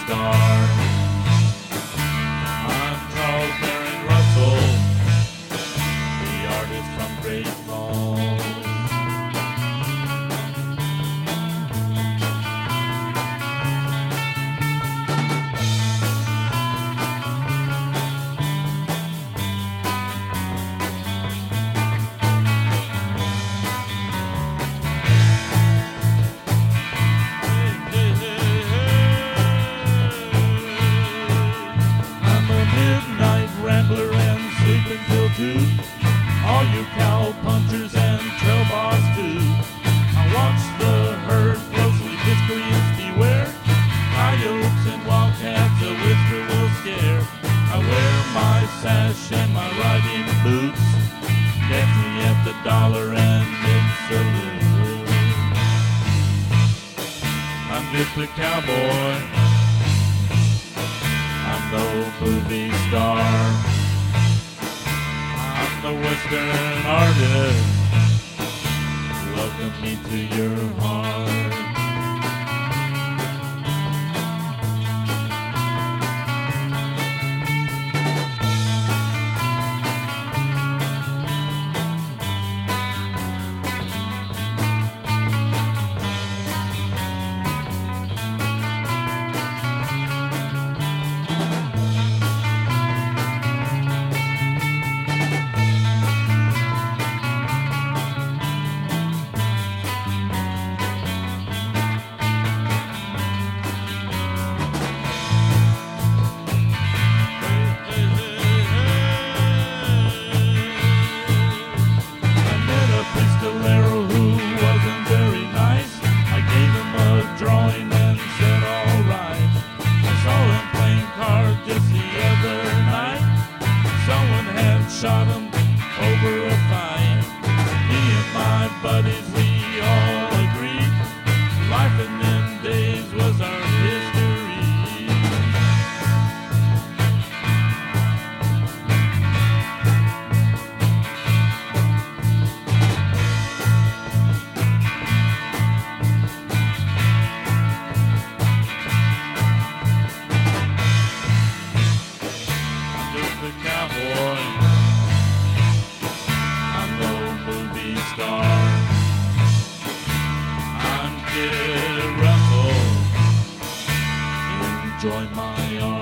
star. I'm Charles Marion Russell, the artist from Great Falls. All you cow punchers and trail boss too. I watch the herd closely, miscreants beware. Coyotes and wildcats a whisper will scare. I wear my sash and my riding boots. Catch me at the Dollar and Mint Saloon. I'm just a cowboy, I'm no movie star. The Western artist, welcome me to your heart. Drawing and said alright. I saw him playing cards just the other night. Someone had shot him over a fight. Me and my buddies, we all agreed life in them days was our history. I'm Kid Russell, enjoy my art.